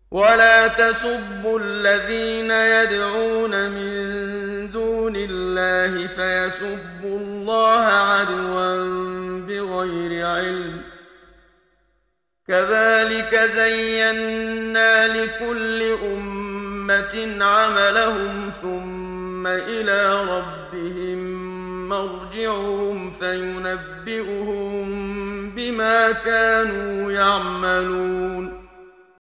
ولا تسبوا الذين يدعون من دون الله فيسبوا الله عدوا بغير علم. كذلك زينا لكل أمة عملهم ثم إلى ربهم مرجعهم فينبئهم بما كانوا يعملون.